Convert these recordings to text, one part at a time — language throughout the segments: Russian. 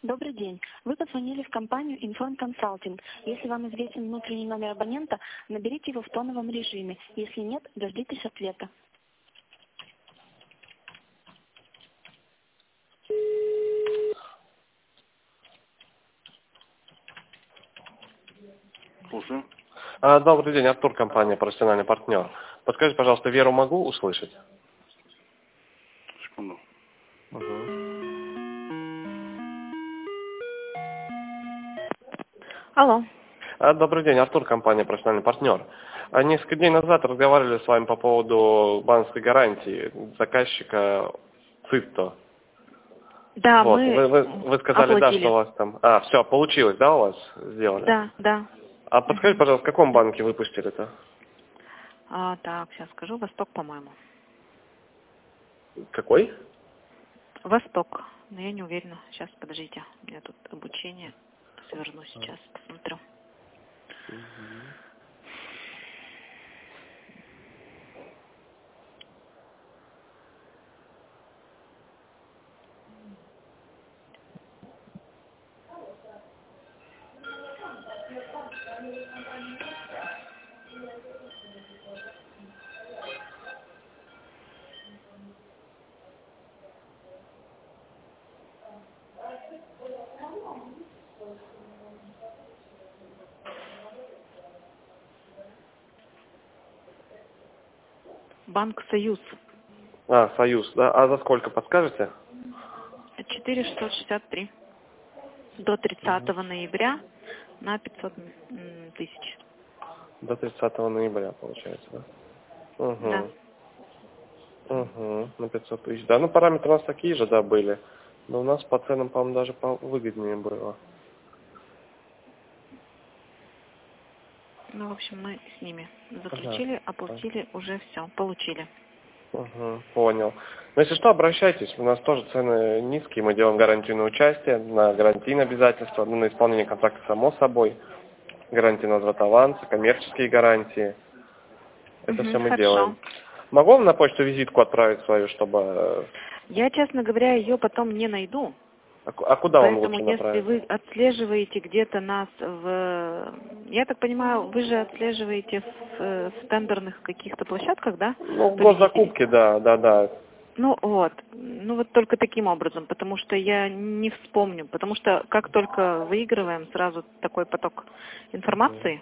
Добрый день. Вы позвонили в компанию Inform Consulting. Если вам известен внутренний номер абонента, наберите его в тоновом режиме. Если нет, дождитесь ответа. Слушаю. Добрый день, Артур, компания «Профессиональный партнер». Подскажите, пожалуйста, Веру могу услышать? Секунду. Алло. Добрый день, Артур, компания «Профессиональный партнер». Несколько дней назад разговаривали с вами по поводу банковской гарантии заказчика ЦИТО. Да, Вот. мы Вы сказали, да, оплатили. что у вас там... все, получилось, да, у вас сделали? Да. А подскажите, пожалуйста, в каком банке выпустили-то? Так, сейчас скажу. Восток, по-моему. Какой? Восток. Но я не уверена. Сейчас, подождите. У меня тут обучение. Сверну сейчас, посмотрю. Банк «Союз». Союз, да? А за сколько, подскажете? 4663. До 30 ноября на 500 тысяч. До 30 ноября, получается, да? Да. На 500 тысяч. Да, ну параметры у нас такие же, да, были. Но у нас по ценам, по-моему, даже выгоднее было. Ну, в общем, мы с ними заключили, оплатили, уже все, получили. Понял. Но если что, обращайтесь. У нас тоже цены низкие. Мы делаем гарантию на участие, на гарантийные обязательства, на исполнение контракта само собой. Гарантии на возврат аванса, коммерческие гарантии. Это все мы делаем. Могу вам на почту визитку отправить свою, чтобы... Я, честно говоря, ее потом не найду. А куда вам Поэтому, лучше если направить? вы отслеживаете где-то нас в... Я так понимаю, вы же отслеживаете в тендерных каких-то площадках, да? Ну, в госзакупке, да. Ну вот только таким образом, потому что я не вспомню, потому что как только выигрываем, сразу такой поток информации.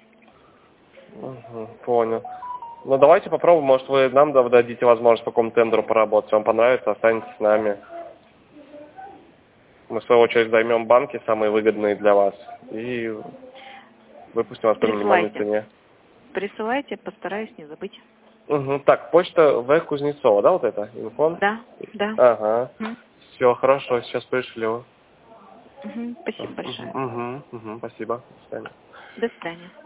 Понял. Ну, давайте попробуем, может, вы нам дадите возможность по какому тендеру поработать. Вам понравится, останетесь с нами. Мы, в свою очередь, займем банки, самые выгодные для вас, и выпустим вас по минимальной цене. Присылайте, постараюсь не забыть. Так, почта В. Кузнецова, да, вот это? Инфон? Да. Ага. Все, хорошо, сейчас пришлю. Спасибо большое. Спасибо. До свидания. До свидания.